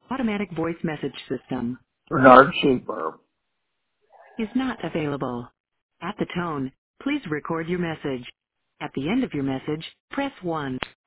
Automatic voice message system Bernard Seaburn. is not available. At the tone, please record your message. At the end of your message, press 1.